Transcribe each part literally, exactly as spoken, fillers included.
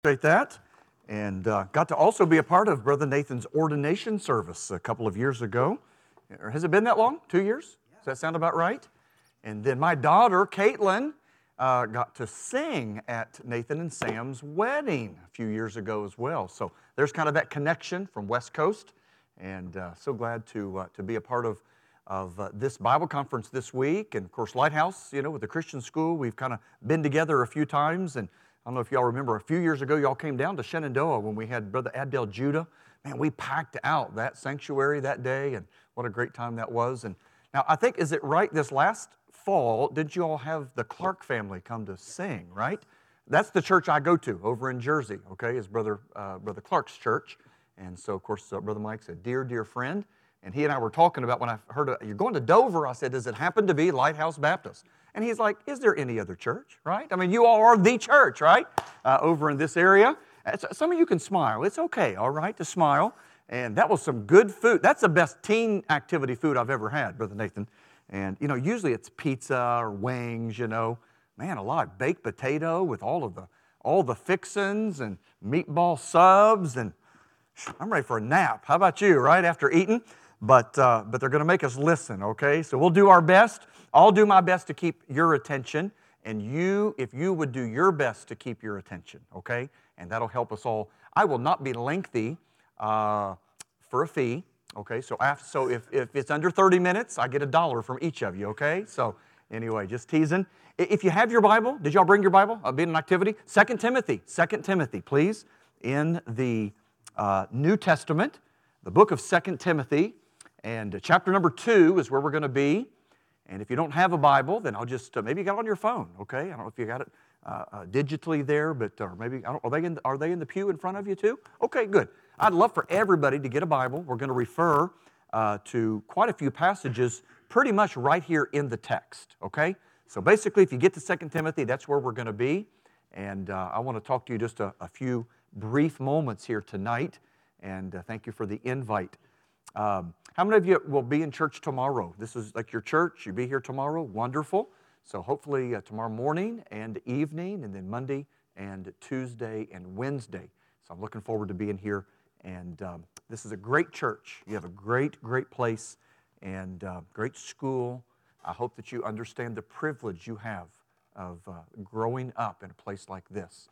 Appreciate that. And uh, got to also be a part of Brother Nathan's ordination service a couple of years ago. Has it been that long? Two years? Does that sound about right? And then my daughter, Caitlin, uh, got to sing at Nathan and Sam's wedding a few years ago as well. So there's kind of that connection from West Coast. And uh, so glad to uh, to be a part of, of uh, this Bible conference this week. And of course, Lighthouse, you know, with the Christian school, we've kind of been together a few times. And I don't know if y'all remember, a few years ago, y'all came down to Shenandoah when we had Brother Abdel Judah. Man, we packed out that sanctuary that day, and what a great time that was. And now, I think, is it right, this last fall, did you all have the Clark family come to sing, right? That's the church I go to over in Jersey, okay, is Brother, uh, Brother Clark's church. And so, of course, uh, Brother Mike's a dear, dear friend. And he and I were talking about when I heard, uh, you're going to Dover, I said, does it happen to be Lighthouse Baptist? And he's like, is there any other church, right? I mean, you all are the church, right, uh, over in this area. So some of you can smile. It's okay, all right, to smile. And that was some good food. That's the best teen activity food I've ever had, Brother Nathan. And, you know, usually it's pizza or wings, you know. Man, a lot of baked potato with all of the all the fixins and meatball subs. And I'm ready for a nap. How about you, right, after eating? But, uh, but they're going to make us listen, okay? So we'll do our best. I'll do my best to keep your attention. And you, if you would do your best to keep your attention, okay? And that'll help us all. I will not be lengthy uh, for a fee, okay? So, after, so if, if it's under thirty minutes, I get a dollar from each of you, okay? So anyway, just teasing. If you have your Bible, did y'all bring your Bible? I'll be in an activity. Second Timothy, Second Timothy, please, in the uh, New Testament, the book of Second Timothy. And chapter number two is where we're going to be. And if you don't have a Bible, then I'll just, uh, maybe you got it on your phone, okay? I don't know if you got it uh, uh, digitally there, but or maybe, I don't, are, they in, are they in the pew in front of you too? Okay, good. I'd love for everybody to get a Bible. We're going to refer uh, to quite a few passages pretty much right here in the text, okay? So basically, if you get to Second Timothy, that's where we're going to be. And uh, I want to talk to you just a, a few brief moments here tonight. And uh, thank you for the invite. Um, how many of you will be in church tomorrow? This is like your church. You'll be here tomorrow. Wonderful. So hopefully uh, tomorrow morning and evening, and then Monday and Tuesday and Wednesday. So I'm looking forward to being here. And um, this is a great church. You have a great, great place and uh, great school. I hope that you understand the privilege you have of uh, growing up in a place like this.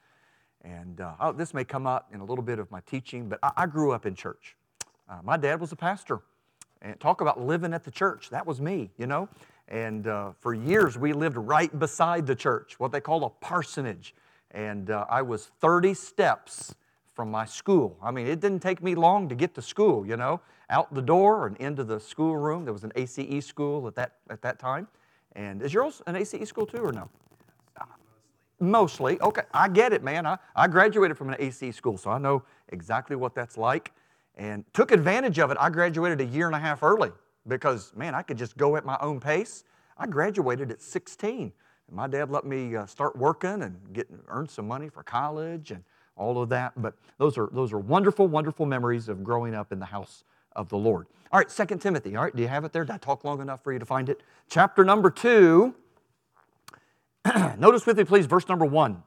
And uh, oh, this may come up in a little bit of my teaching, but I, I grew up in church. Uh, my dad was a pastor. And talk about living at the church. That was me, you know. And uh, for years, we lived right beside the church, what they call a parsonage. And uh, I was thirty steps from my school. I mean, it didn't take me long to get to school, you know. Out the door and into the schoolroom. There was an A C E school at that at that time. And is yours an A C E school too or no? Mostly. Mostly. Okay, I get it, man. I, I graduated from an A C E school, so I know exactly what that's like. And took advantage of it. I graduated a year and a half early because, man, I could just go at my own pace. I graduated at sixteen. And my dad let me uh, start working and get earn some money for college and all of that. But those are those are wonderful, wonderful memories of growing up in the house of the Lord. All right, Second Timothy. All right, do you have it there? Did I talk long enough for you to find it? Chapter number two. Notice with me, please, verse number one.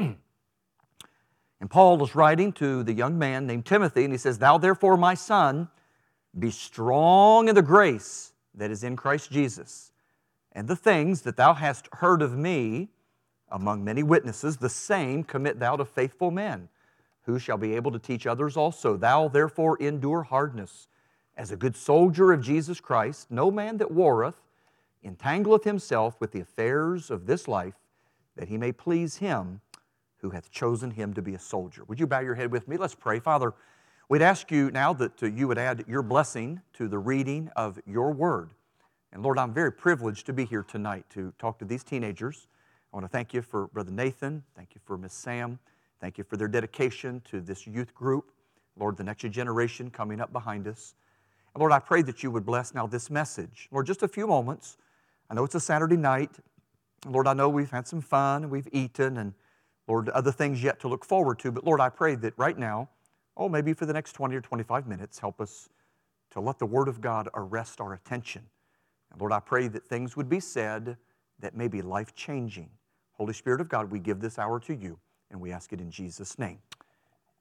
And Paul is writing to the young man named Timothy, and he says, Thou therefore, my son, be strong in the grace that is in Christ Jesus, and the things that thou hast heard of me among many witnesses, the same commit thou to faithful men, who shall be able to teach others also. Thou therefore endure hardness, as a good soldier of Jesus Christ. No man that warreth entangleth himself with the affairs of this life, that he may please him who hath chosen him to be a soldier. Would you bow your head with me? Let's pray. Father, we'd ask you now that you would add your blessing to the reading of your word. And Lord, I'm very privileged to be here tonight to talk to these teenagers. I want to thank you for Brother Nathan. Thank you for Miss Sam. Thank you for their dedication to this youth group. Lord, the next generation coming up behind us. And Lord, I pray that you would bless now this message. Lord, just a few moments. I know it's a Saturday night. Lord, I know we've had some fun and we've eaten and Lord, other things yet to look forward to. But Lord, I pray that right now, oh, maybe for the next twenty or twenty-five minutes, help us to let the Word of God arrest our attention. And Lord, I pray that things would be said that may be life-changing. Holy Spirit of God, we give this hour to you, and we ask it in Jesus' name.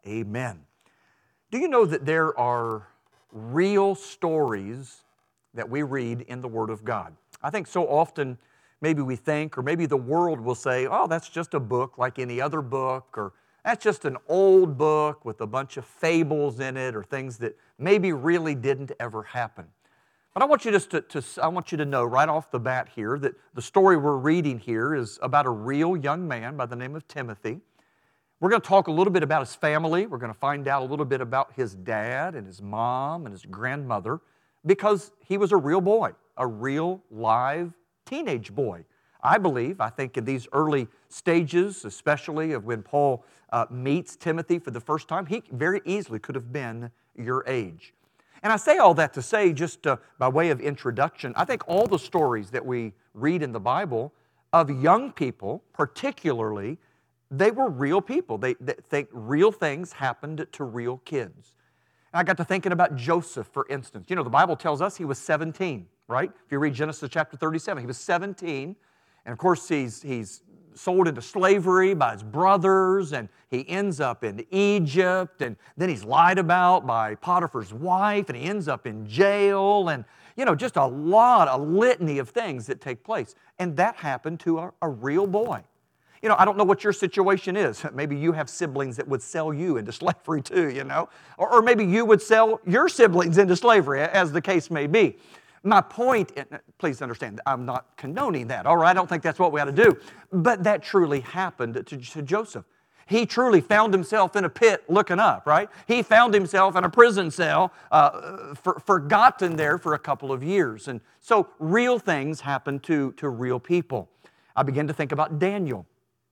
Amen. Do you know that there are real stories that we read in the Word of God? I think so often maybe we think, or maybe the world will say, oh, that's just a book like any other book, or that's just an old book with a bunch of fables in it, or things that maybe really didn't ever happen. But I want you just to, to I want you to know right off the bat here that the story we're reading here is about a real young man by the name of Timothy. We're going to talk a little bit about his family. We're going to find out a little bit about his dad and his mom and his grandmother, because he was a real boy, a real live teenage boy. I believe, I think in these early stages, especially of when Paul uh, meets Timothy for the first time, he very easily could have been your age. And I say all that to say, just uh, by way of introduction, I think all the stories that we read in the Bible of young people, particularly, they were real people. They, they think real things happened to real kids. And I got to thinking about Joseph, for instance. You know, the Bible tells us he was seventeen, right? If you read Genesis chapter thirty-seven, he was seventeen. And of course, he's, he's sold into slavery by his brothers, and he ends up in Egypt, and then he's lied about by Potiphar's wife, and he ends up in jail, and, you know, just a lot, a litany of things that take place. And that happened to a, a real boy. You know, I don't know what your situation is. Maybe you have siblings that would sell you into slavery too, you know. Or, or maybe you would sell your siblings into slavery, as the case may be. My point, please understand, I'm not condoning that, all right? I don't think that's what we ought to do. But that truly happened to, to Joseph. He truly found himself in a pit looking up, right? He found himself in a prison cell, uh, for, forgotten there for a couple of years. And so real things happen to, to real people. I began to think about Daniel.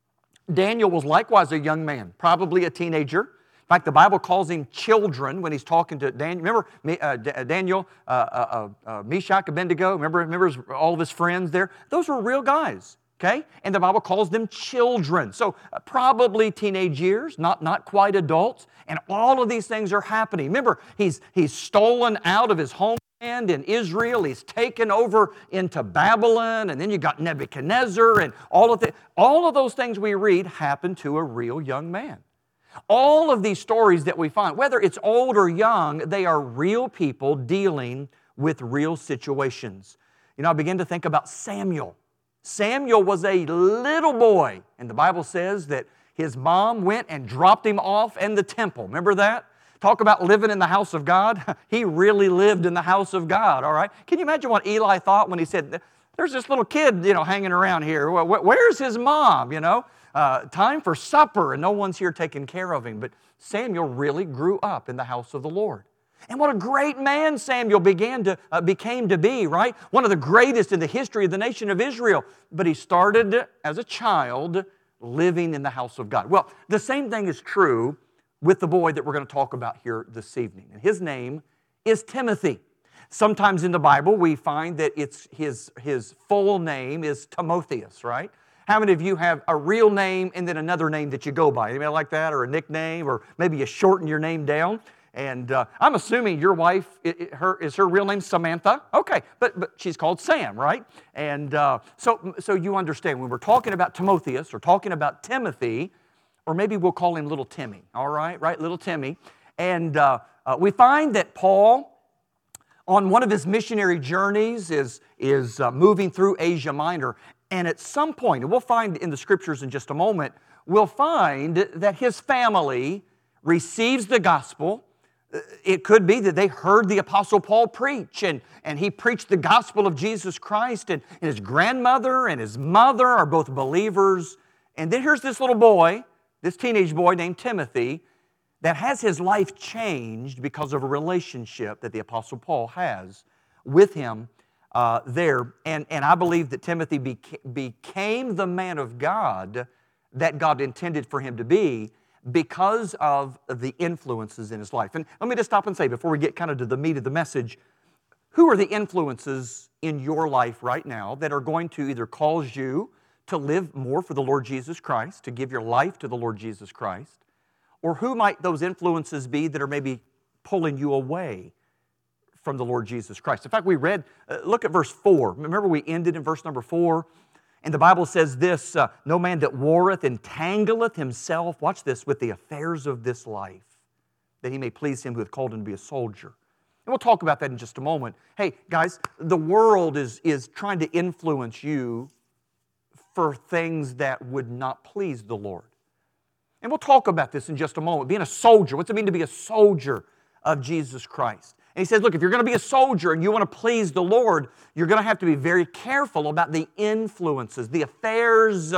Daniel was likewise a young man, probably a teenager. In fact, the Bible calls him children when he's talking to Daniel. Remember uh, Daniel, uh, uh, uh, Meshach, Abednego? Remember, remember all of his friends there? Those were real guys, okay? And the Bible calls them children. So uh, probably teenage years, not, not quite adults. And all of these things are happening. Remember, he's, he's stolen out of his home. And in Israel, he's taken over into Babylon, and then you got Nebuchadnezzar, and all of the, all of those things we read happened to a real young man. All of these stories that we find, whether it's old or young, they are real people dealing with real situations. You know, I began to think about Samuel. Samuel was a little boy, and the Bible says that his mom went and dropped him off in the temple. Remember that? Talk about living in the house of God. He really lived in the house of God, all right? Can you imagine what Eli thought when he said, there's this little kid, you know, hanging around here. Where's his mom, you know? Uh, time for supper, and no one's here taking care of him. But Samuel really grew up in the house of the Lord. And what a great man Samuel began to, uh, became to be, right? One of the greatest in the history of the nation of Israel. But he started as a child living in the house of God. Well, the same thing is true with the boy that we're going to talk about here this evening. And his name is Timothy. Sometimes in the Bible we find that it's his, his full name is Timotheus, right? How many of you have a real name and then another name that you go by? Anybody like that? Or a nickname? Or maybe you shorten your name down? And uh, I'm assuming your wife, it, it, her, is her real name Samantha? Okay, but, but she's called Sam, right? And uh, so, so you understand, when we're talking about Timotheus or talking about Timothy, or maybe we'll call him Little Timmy, all right? Right, Little Timmy. And uh, uh, we find that Paul, on one of his missionary journeys, is, is uh, moving through Asia Minor. And at some point, and we'll find in the Scriptures in just a moment, we'll find that his family receives the gospel. It could be that they heard the Apostle Paul preach, and, and he preached the gospel of Jesus Christ, and, and his grandmother and his mother are both believers. And then here's this little boy, this teenage boy named Timothy, that has his life changed because of a relationship that the Apostle Paul has with him uh, there. And, and I believe that Timothy beca- became the man of God that God intended for him to be because of the influences in his life. And let me just stop and say, before we get kind of to the meat of the message, who are the influences in your life right now that are going to either cause you to live more for the Lord Jesus Christ, to give your life to the Lord Jesus Christ, or who might those influences be that are maybe pulling you away from the Lord Jesus Christ? In fact, we read, uh, look at verse four. Remember we ended in verse number four, And the Bible says this, uh, no man that warreth entangleth himself, watch this, with the affairs of this life, that he may please him who hath called him to be a soldier. And we'll talk about that in just a moment. Hey, guys, the world is, is trying to influence you for things that would not please the Lord. And we'll talk about this in just a moment. Being a soldier, what's it mean to be a soldier of Jesus Christ? And he says, look, if you're going to be a soldier and you want to please the Lord, you're going to have to be very careful about the influences, the affairs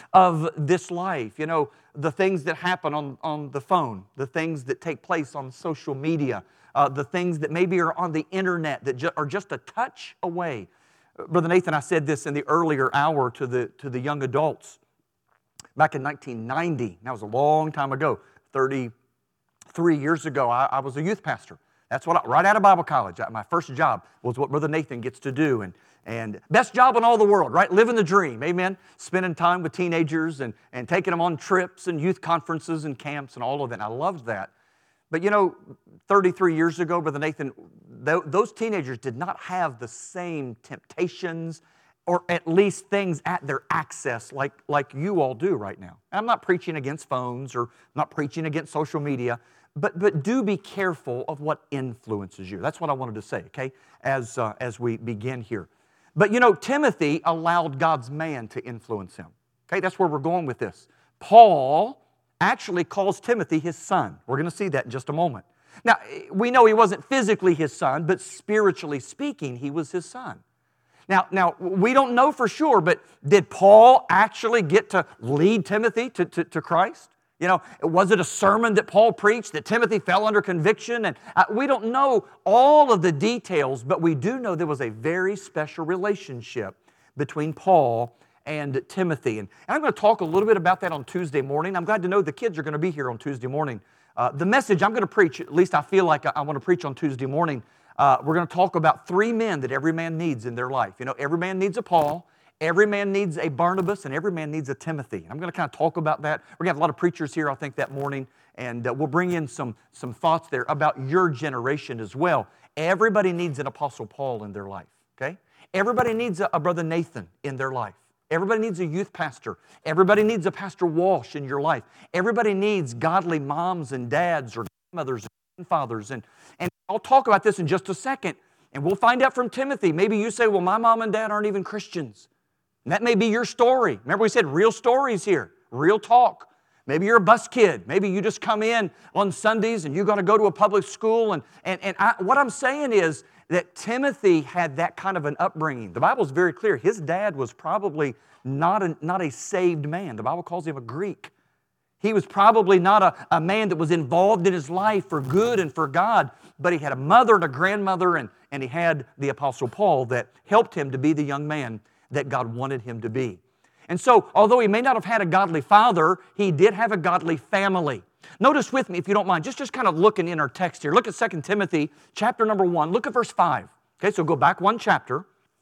of this life. You know, the things that happen on, on the phone, the things that take place on social media, uh, the things that maybe are on the internet that ju- are just a touch away. Brother Nathan, I said this in the earlier hour to the, to the young adults. Back in nineteen ninety, that was a long time ago, thirty-three years ago, I, I was a youth pastor. That's what I, right out of Bible college, my first job was what Brother Nathan gets to do. And, and best job in all the world, right? Living the dream, amen? Spending time with teenagers and, and taking them on trips and youth conferences and camps and all of that. And I loved that. But you know, thirty-three years ago, Brother Nathan, th- those teenagers did not have the same temptations or at least things at their access like, like you all do right now. And I'm not preaching against phones or not preaching against social media, but, but do be careful of what influences you. That's what I wanted to say, okay, as, uh, as we begin here. But you know, Timothy allowed God's man to influence him. Okay, that's where we're going with this. Paul actually calls Timothy his son. We're going to see that in just a moment. Now, we know he wasn't physically his son, but spiritually speaking, he was his son. Now, now, we don't know for sure, but did Paul actually get to lead Timothy to, to, to Christ? You know, was it a sermon that Paul preached that Timothy fell under conviction? And uh, we don't know all of the details, but we do know there was a very special relationship between Paul and Timothy. And, and I'm going to talk a little bit about that on Tuesday morning. I'm glad to know the kids are going to be here on Tuesday morning. Uh, the message I'm going to preach, at least I feel like I, I want to preach on Tuesday morning, Uh, we're going to talk about three men that every man needs in their life. You know, every man needs a Paul, every man needs a Barnabas, and every man needs a Timothy. I'm going to kind of talk about that. We're going to have a lot of preachers here, I think, that morning, and uh, we'll bring in some, some thoughts there about your generation as well. Everybody needs an Apostle Paul in their life, okay? Everybody needs a, a Brother Nathan in their life. Everybody needs a youth pastor. Everybody needs a Pastor Walsh in your life. Everybody needs godly moms and dads or mothers and fathers. And, and I'll talk about this in just a second, and we'll find out from Timothy. Maybe you say, well, my mom and dad aren't even Christians. And that may be your story. Remember we said real stories here, real talk. Maybe you're a bus kid. Maybe you just come in on Sundays and you're going to go to a public school. And, and, and I, what I'm saying is that Timothy had that kind of an upbringing. The Bible is very clear. His dad was probably not a, not a saved man. The Bible calls him a Greek. He was probably not a, a man that was involved in his life for good and for God, but he had a mother and a grandmother, and, and he had the Apostle Paul that helped him to be the young man that God wanted him to be. And so, although he may not have had a godly father, he did have a godly family. Notice with me, if you don't mind, just, just kind of looking in our text here. Look at Second Timothy chapter number one. Look at verse five. Okay, so go back one chapter.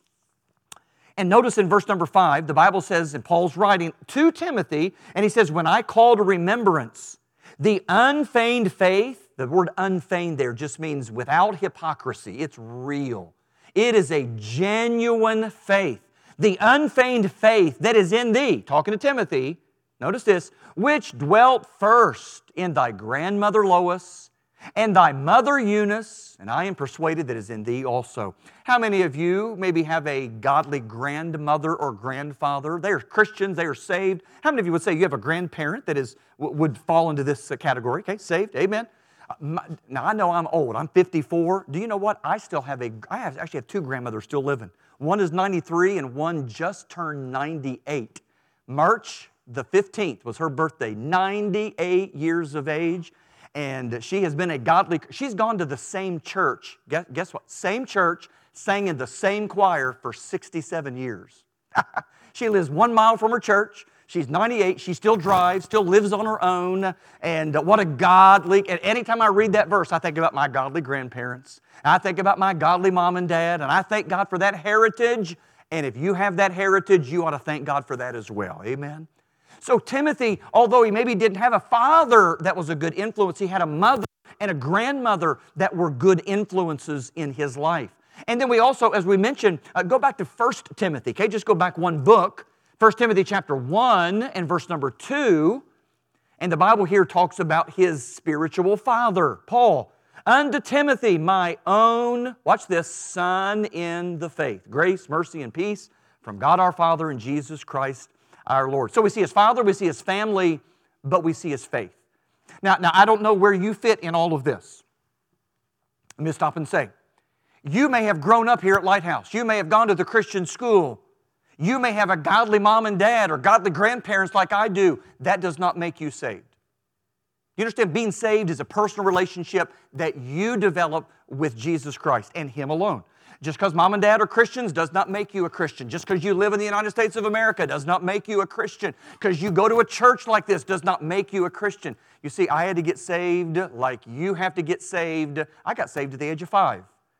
And notice in verse number five, the Bible says, and Paul's writing to Timothy, and he says, when I call to remembrance the unfeigned faith, the word unfeigned there just means without hypocrisy. It's real. It is a genuine faith. The unfeigned faith that is in thee, talking to Timothy, notice this, which dwelt first in thy grandmother Lois and thy mother Eunice, and I am persuaded that is in thee also. How many of you maybe have a godly grandmother or grandfather? They are Christians, they are saved. How many of you would say you have a grandparent that is would fall into this category? Okay, saved, amen. Now I know I'm old, I'm fifty-four. Do you know what? I still have a, I have, actually have two grandmothers still living. One is ninety-three and one just turned ninety-eight. March the fifteenth was her birthday, ninety-eight years of age. And she has been a godly, she's gone to the same church. Guess, guess what? Same church, sang in the same choir for sixty-seven years. She lives one mile from her church. She's ninety-eight. She still drives, still lives on her own. And what a godly, and anytime I read that verse, I think about my godly grandparents. I think about my godly mom and dad, and I thank God for that heritage. And if you have that heritage, you ought to thank God for that as well. Amen? So Timothy, although he maybe didn't have a father that was a good influence, he had a mother and a grandmother that were good influences in his life. And then we also, as we mentioned, uh, go back to First Timothy, okay? Just go back one book First Timothy chapter one and verse number two, and the Bible here talks about his spiritual father, Paul. Unto Timothy, my own, watch this, son in the faith. Grace, mercy, and peace from God our Father and Jesus Christ our Lord. So we see his father, we see his family, but we see his faith. Now, now I don't know where you fit in all of this. Let me stop and say, you may have grown up here at Lighthouse. You may have gone to the Christian school. You may have a godly mom and dad or godly grandparents like I do. That does not make you saved. You understand, being saved is a personal relationship that you develop with Jesus Christ and Him alone. Just because mom and dad are Christians does not make you a Christian. Just because you live in the United States of America does not make you a Christian. Because you go to a church like this does not make you a Christian. You see, I had to get saved like you have to get saved. I got saved at the age of five.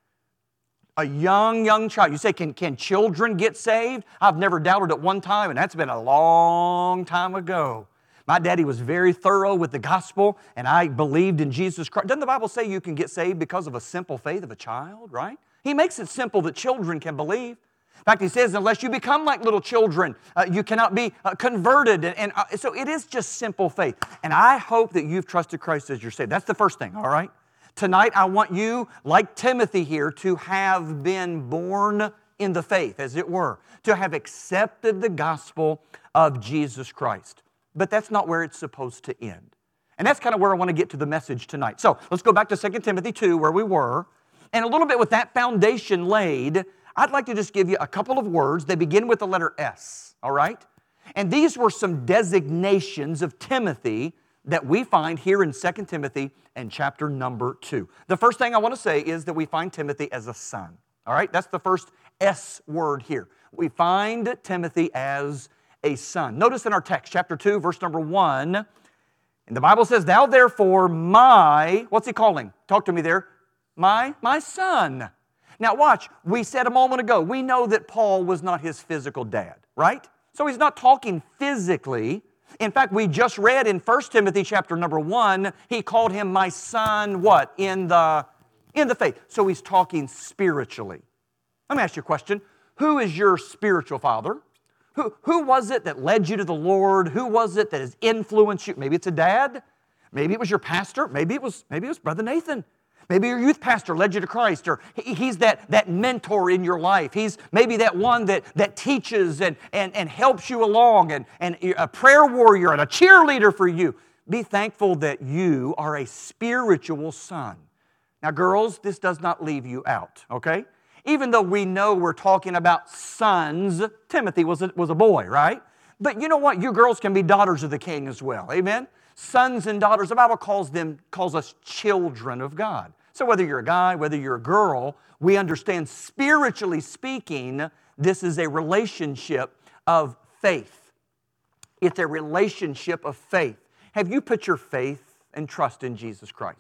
A young, young child. You say, can, can children get saved? I've never doubted at one time, and that's been a long time ago. My daddy was very thorough with the gospel, and I believed in Jesus Christ. Doesn't the Bible say you can get saved because of a simple faith of a child, right? He makes it simple that children can believe. In fact, he says, unless you become like little children, uh, you cannot be uh, converted. And, and uh, so it is just simple faith. And I hope that you've trusted Christ as your Savior. That's the first thing, all right? Tonight, I want you, like Timothy here, to have been born in the faith, as it were, to have accepted the gospel of Jesus Christ. But that's not where it's supposed to end. And that's kind of where I want to get to the message tonight. So let's go back to Second Timothy two, where we were. And a little bit with that foundation laid, I'd like to just give you a couple of words. They begin with the letter S, all right? And these were some designations of Timothy that we find here in Second Timothy and chapter number two. The first thing I want to say is that we find Timothy as a son, all right? That's the first S word here. We find Timothy as a son. Notice in our text, chapter two, verse number one, and the Bible says, thou therefore my, what's he calling? Talk to me there. My, my son. Now watch, we said a moment ago, we know that Paul was not his physical dad, right? So he's not talking physically. In fact, we just read in First Timothy chapter number one, he called him my son, what? In the, in the faith. So he's talking spiritually. Let me ask you a question. Who is your spiritual father? Who, who was it that led you to the Lord? Who was it that has influenced you? Maybe it's a dad. Maybe it was your pastor. Maybe it was, maybe it was Brother Nathan. Maybe your youth pastor led you to Christ, or he's that, that mentor in your life. He's maybe that one that, that teaches and, and, and helps you along, and, and a prayer warrior and a cheerleader for you. Be thankful that you are a spiritual son. Now, girls, this does not leave you out, okay? Even though we know we're talking about sons, Timothy was a, was a boy, right? But you know what? You girls can be daughters of the King as well, amen? Sons and daughters, the Bible calls them, calls us children of God. So whether you're a guy, whether you're a girl, we understand spiritually speaking, this is a relationship of faith. It's a relationship of faith. Have you put your faith and trust in Jesus Christ?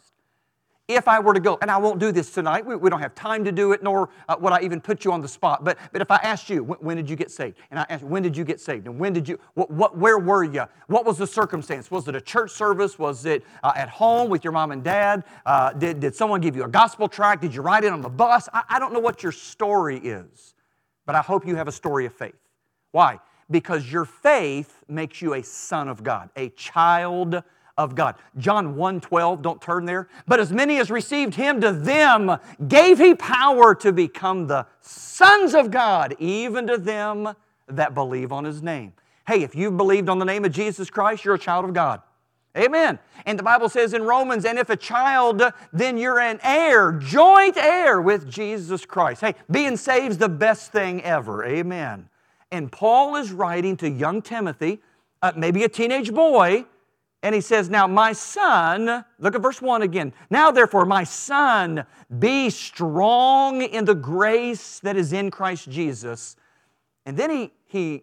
If I were to go, and I won't do this tonight, we, we don't have time to do it, nor uh, would I even put you on the spot, but, but if I asked you, when, when did you get saved? And I asked, when did you get saved? And when did you, what, what, where were you? What was the circumstance? Was it a church service? Was it uh, at home with your mom and dad? Uh, did, did someone give you a gospel tract? Did you ride it on the bus? I, I don't know what your story is, but I hope you have a story of faith. Why? Because your faith makes you a son of God, a child of God. John one twelve, don't turn there. But as many as received Him, to them gave He power to become the sons of God, even to them that believe on His name. Hey, if you've believed on the name of Jesus Christ, you're a child of God. Amen. And the Bible says in Romans, and if a child, then you're an heir, joint heir with Jesus Christ. Hey, being saved is the best thing ever. Amen. And Paul is writing to young Timothy, uh, maybe a teenage boy, and he says, now my son, look at verse one again. Now therefore, my son, be strong in the grace that is in Christ Jesus. And then he, he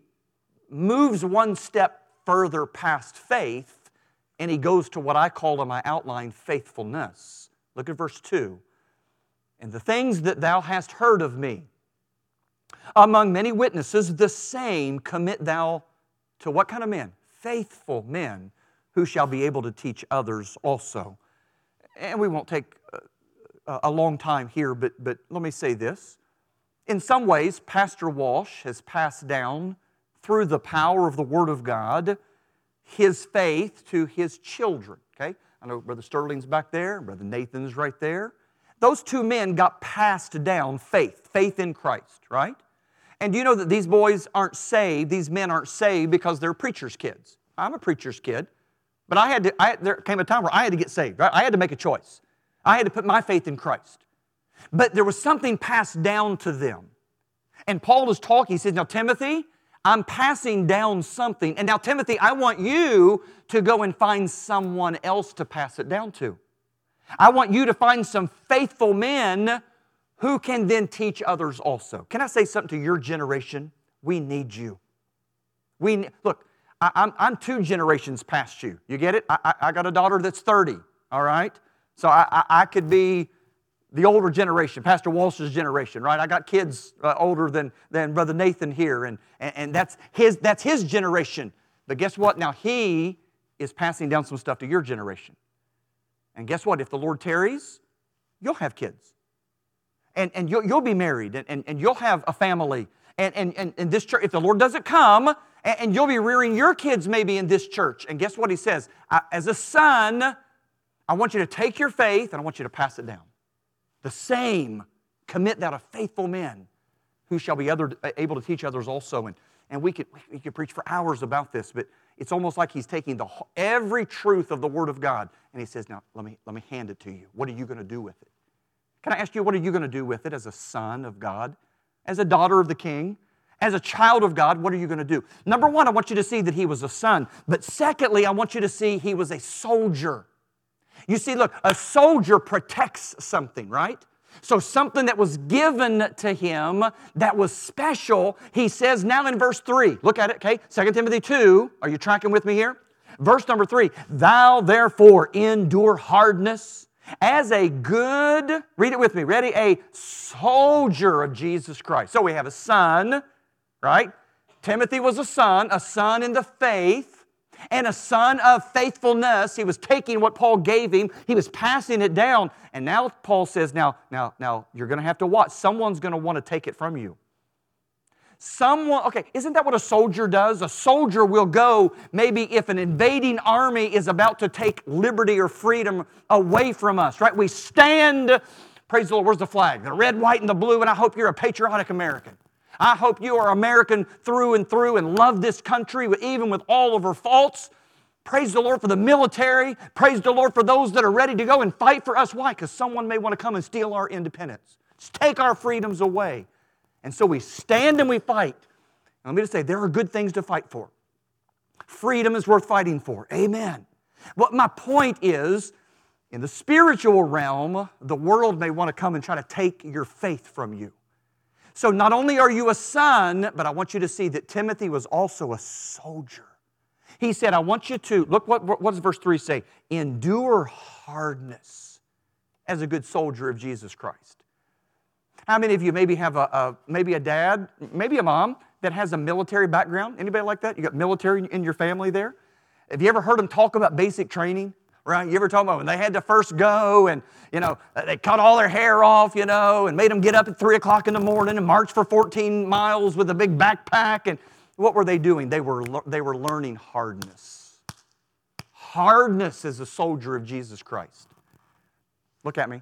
moves one step further past faith, and he goes to what I call in my outline faithfulness. Look at verse two. And the things that thou hast heard of me, among many witnesses, the same commit thou to what kind of men? Faithful men, who shall be able to teach others also. And we won't take a, a long time here, but, but let me say this. In some ways, Pastor Walsh has passed down through the power of the Word of God, his faith to his children. Okay? I know Brother Sterling's back there, Brother Nathan's right there. Those two men got passed down faith, faith in Christ, right? And do you know that these boys aren't saved, these men aren't saved because they're preacher's kids? I'm a preacher's kid, but I had to, I, there came a time where I had to get saved, right? I had to make a choice. I had to put my faith in Christ. But there was something passed down to them. And Paul is talking, he says, now Timothy, I'm passing down something. And now Timothy, I want you to go and find someone else to pass it down to. I want you to find some faithful men who can then teach others also. Can I say something to your generation? We need you. We Look, I, I'm, I'm two generations past you. You get it? I, I, I got a daughter that's thirty, all right? So I, I, I could be the older generation, Pastor Walsh's generation, right? I got kids uh, older than, than Brother Nathan here, and, and, and that's, his, that's his generation. But guess what? Now he is passing down some stuff to your generation. And guess what? If the Lord tarries, you'll have kids. And, and you'll, you'll be married, and, and, and you'll have a family. And, and, and, and this church, if the Lord doesn't come, and, and you'll be rearing your kids maybe in this church. And guess what he says? I, as a son, I want you to take your faith and I want you to pass it down. The same, commit thou to faithful men who shall be other, able to teach others also. And, and we could, we could preach for hours about this, but it's almost like he's taking the every truth of the Word of God and he says, now let me, let me hand it to you. What are you going to do with it? Can I ask you, what are you going to do with it as a son of God, as a daughter of the King, as a child of God? What are you going to do? Number one, I want you to see that he was a son. But secondly, I want you to see he was a soldier. You see, look, a soldier protects something, right? So something that was given to him that was special, he says now in verse three. Look at it, okay? Second Timothy two. Are you tracking with me here? Verse number three. Thou therefore endure hardness as a good, read it with me, ready? A soldier of Jesus Christ. So we have a son, right? Timothy was a son, a son in the faith. And a son of faithfulness. He was taking what Paul gave him. He was passing it down. And now Paul says, now, now, now you're going to have to watch. Someone's going to want to take it from you. Someone, okay, isn't that what a soldier does? A soldier will go, maybe if an invading army is about to take liberty or freedom away from us, right? We stand, praise the Lord, where's the flag? The red, white, and the blue, and I hope you're a patriotic American. I hope you are American through and through and love this country even with all of her faults. Praise the Lord for the military. Praise the Lord for those that are ready to go and fight for us. Why? Because someone may want to come and steal our independence. Just take our freedoms away. And so we stand and we fight. And let me just say, there are good things to fight for. Freedom is worth fighting for. Amen. But my point is, in the spiritual realm, the world may want to come and try to take your faith from you. So not only are you a son, but I want you to see that Timothy was also a soldier. He said, I want you to, look what, what does verse three say? Endure hardness as a good soldier of Jesus Christ. How many of you maybe have a, a maybe a dad, maybe a mom that has a military background? Anybody like that? You got military in your family there? Have you ever heard them talk about basic training? Right? You ever talk about when they had to first go and, you know, they cut all their hair off, you know, and made them get up at three o'clock in the morning and march for fourteen miles with a big backpack. And what were they doing? They were, they were learning hardness. Hardness as a soldier of Jesus Christ. Look at me.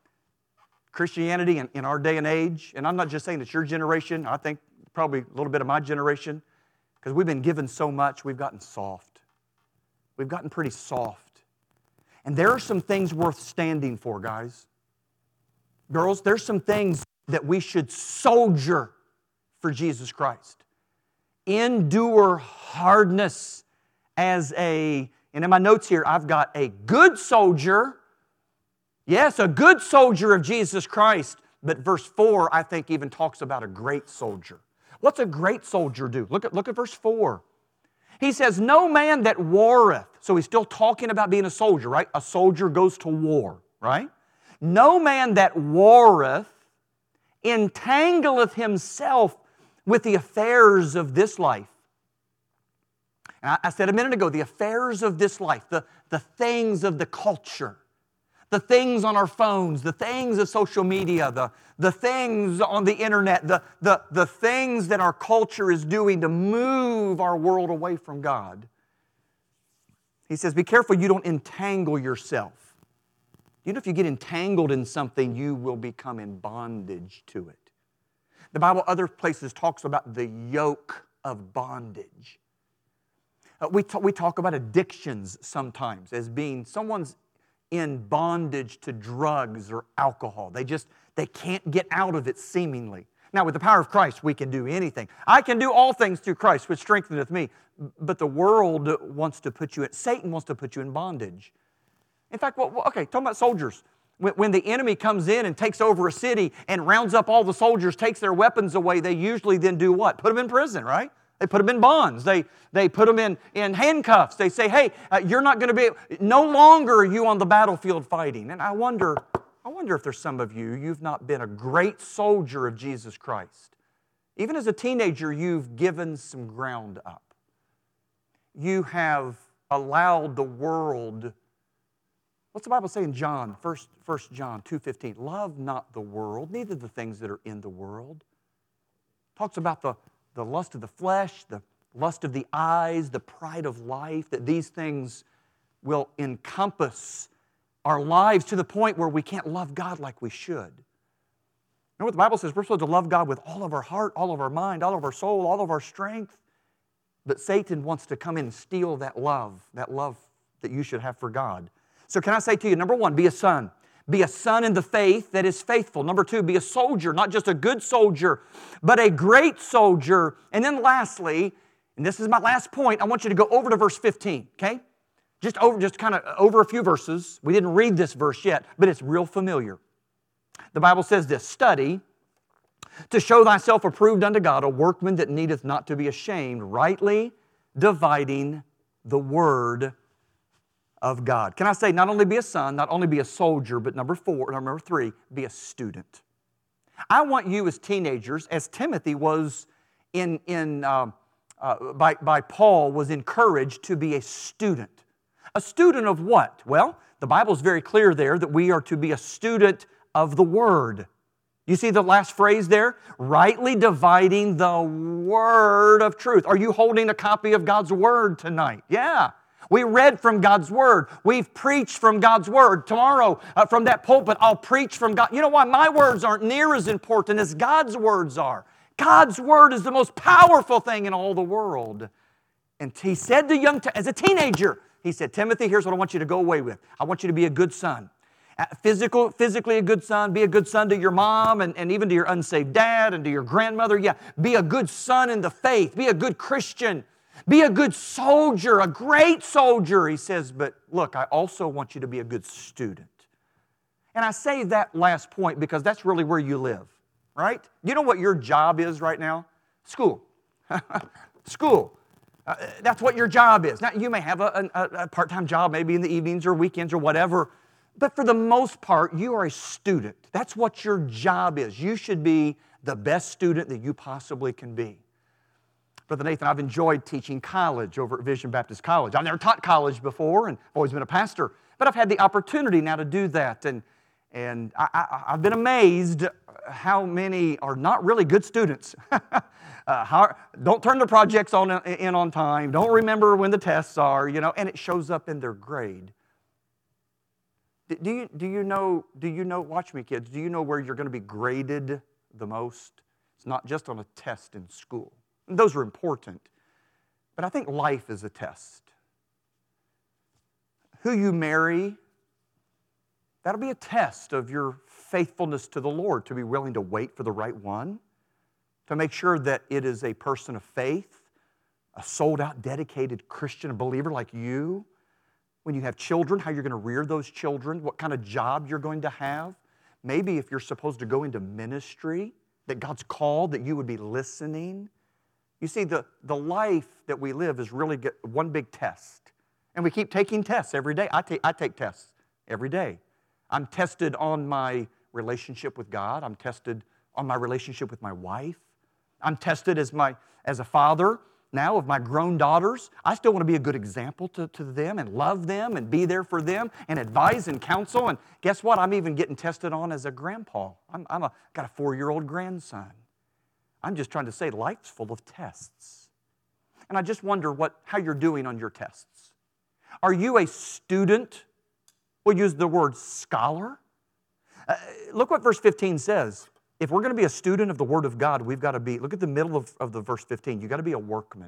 Christianity in, in our day and age, and I'm not just saying it's your generation, I think probably a little bit of my generation, because we've been given so much, we've gotten soft. We've gotten pretty soft. And there are some things worth standing for, guys. Girls, there's some things that we should soldier for Jesus Christ. Endure hardness as a, and in my notes here, I've got a good soldier. Yes, a good soldier of Jesus Christ. But verse four, I think, even talks about a great soldier. What's a great soldier do? Look at, look at verse four. He says, no man that warreth. So he's still talking about being a soldier, right? A soldier goes to war, right? No man that warreth entangleth himself with the affairs of this life. And I, I said a minute ago, the affairs of this life, the, the things of the culture, The things on our phones, the things of social media, the, the things on the internet, the, the, the things that our culture is doing to move our world away from God. He says, be careful you don't entangle yourself. You know, if you get entangled in something, you will become in bondage to it. The Bible, other places, talks about the yoke of bondage. Uh, we, t- we talk about addictions sometimes as being someone's in bondage to drugs or alcohol. They just, they can't get out of it seemingly. Now, with the power of Christ, we can do anything. I can do all things through Christ, which strengtheneth me. But the world wants to put you in, Satan wants to put you in bondage. In fact, well, okay, talking about soldiers. When, when the enemy comes in and takes over a city and rounds up all the soldiers, takes their weapons away, they usually then do what? Put them in prison, right? They put them in bonds. They, they put them in, in handcuffs. They say, hey, uh, you're not going to be, no longer are you on the battlefield fighting. And I wonder, I wonder if there's some of you, you've not been a great soldier of Jesus Christ. Even as a teenager, you've given some ground up. You have allowed the world, what's the Bible say in John, First John two fifteen? Love not the world, neither the things that are in the world. Talks about the The lust of the flesh, the lust of the eyes, the pride of life, that these things will encompass our lives to the point where we can't love God like we should. You know what the Bible says? We're supposed to love God with all of our heart, all of our mind, all of our soul, all of our strength. But Satan wants to come in and steal that love, that love that you should have for God. So can I say to you, number one, be a son. Be a son in the faith that is faithful. Number two, be a soldier, not just a good soldier, but a great soldier. And then lastly, and this is my last point, I want you to go over to verse fifteen, okay? Just over, just kind of over a few verses. We didn't read this verse yet, but it's real familiar. The Bible says this, study to show thyself approved unto God, a workman that needeth not to be ashamed, rightly dividing the word of God. Can I say not only be a son, not only be a soldier, but number four, number three, be a student. I want you as teenagers, as Timothy was in, in uh, uh, by, by Paul, was encouraged to be a student. A student of what? Well, the Bible's very clear there that we are to be a student of the Word. You see the last phrase there? Rightly dividing the word of truth. Are you holding a copy of God's Word tonight? Yeah. We read from God's Word. We've preached from God's Word. Tomorrow, uh, from that pulpit, I'll preach from God. You know why? My words aren't near as important as God's words are. God's Word is the most powerful thing in all the world. And he said to young, as a teenager, he said, Timothy, here's what I want you to go away with. I want you to be a good son. Physical, physically a good son. Be a good son to your mom and, and even to your unsaved dad and to your grandmother. Yeah, be a good son in the faith. Be a good Christian. Be a good soldier, a great soldier. He says, but look, I also want you to be a good student. And I say that last point because that's really where you live, right? You know what your job is right now? School. School. Uh, that's what your job is. Now, you may have a, a, a part-time job maybe in the evenings or weekends or whatever, but for the most part, you are a student. That's what your job is. You should be the best student that you possibly can be. Brother Nathan, I've enjoyed teaching college over at Vision Baptist College. I've never taught college before and I've always been a pastor, but I've had the opportunity now to do that. And, and I, I, I've been amazed how many are not really good students. uh, how, don't turn the projects on, in on time. Don't remember when the tests are, you know, and it shows up in their grade. Do you, do you know, do you know, watch me kids, do you know where you're going to be graded the most? It's not just on a test in school. And those are important. But I think life is a test. Who you marry, that'll be a test of your faithfulness to the Lord, to be willing to wait for the right one, to make sure that it is a person of faith, a sold-out, dedicated Christian, a believer like you. When you have children, how you're going to rear those children, what kind of job you're going to have. Maybe if you're supposed to go into ministry, that God's called, that you would be listening. You see, the, the life that we live is really one big test. And we keep taking tests every day. I take, I take tests every day. I'm tested on my relationship with God. I'm tested on my relationship with my wife. I'm tested as, my, as a father. now of my grown daughters. I still want to be a good example to, to them and love them and be there for them and advise and counsel. And guess what? I'm even getting tested on as a grandpa. I'm, I'm a, got a four-year-old grandson. I'm just trying to say life's full of tests. And I just wonder what, how you're doing on your tests. Are you a student? We'll use the word scholar. Uh, look what verse fifteen says. If we're going to be a student of the Word of God, we've got to be, look at the middle of, of the verse fifteen, you've got to be a workman.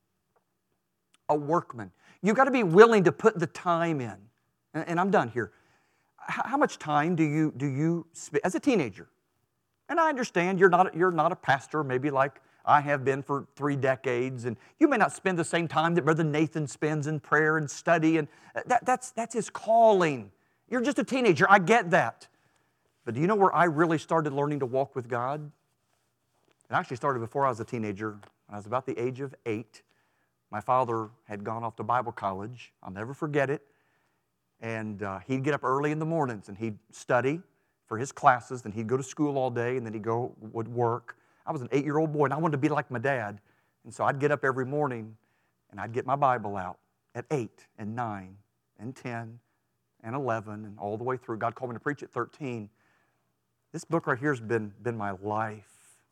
A workman. You've got to be willing to put the time in. And, and I'm done here. How, how much time do you, do you spend, as a teenager? And I understand you're not, you're not a pastor, maybe like I have been for three decades, and you may not spend the same time that Brother Nathan spends in prayer and study, and that, that's, that's his calling. You're just a teenager, I get that. But do you know where I really started learning to walk with God? It actually started before I was a teenager. When I was about the age of eight, my father had gone off to Bible college. I'll never forget it. And uh, he'd get up early in the mornings, and he'd study for his classes, then he'd go to school all day, and then he'd go, would work. I was an eight-year-old boy, and I wanted to be like my dad. And so I'd get up every morning, and I'd get my Bible out at eight and nine and ten and eleven and all the way through. God called me to preach at thirteen. This book right here has been, been my life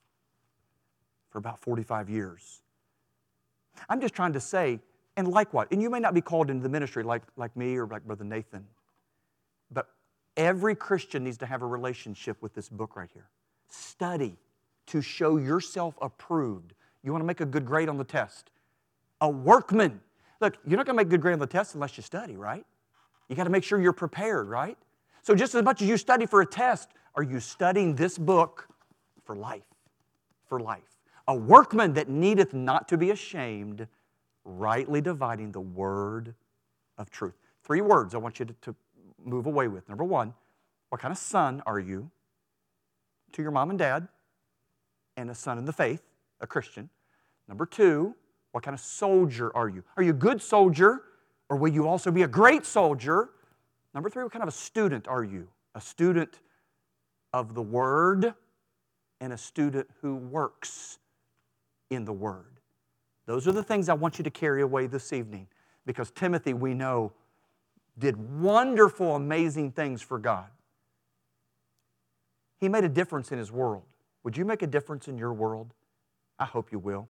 for about forty-five years. I'm just trying to say, and like what? And you may not be called into the ministry like, like me or like Brother Nathan, but every Christian needs to have a relationship with this book right here. Study to show yourself approved. You want to make a good grade on the test. A workman. Look, you're not going to make a good grade on the test unless you study, right? You got to make sure you're prepared, right? So just as much as you study for a test, are you studying this book for life? For life. A workman that needeth not to be ashamed, rightly dividing the word of truth. Three words I want you to, to move away with. Number one, what kind of son are you to your mom and dad and a son in the faith, a Christian? Number two, what kind of soldier are you? Are you a good soldier, or will you also be a great soldier? Number three, what kind of a student are you? A student of the Word and a student who works in the Word. Those are the things I want you to carry away this evening, because Timothy, we know, did wonderful, amazing things for God. He made a difference in his world. Would you make a difference in your world? I hope you will.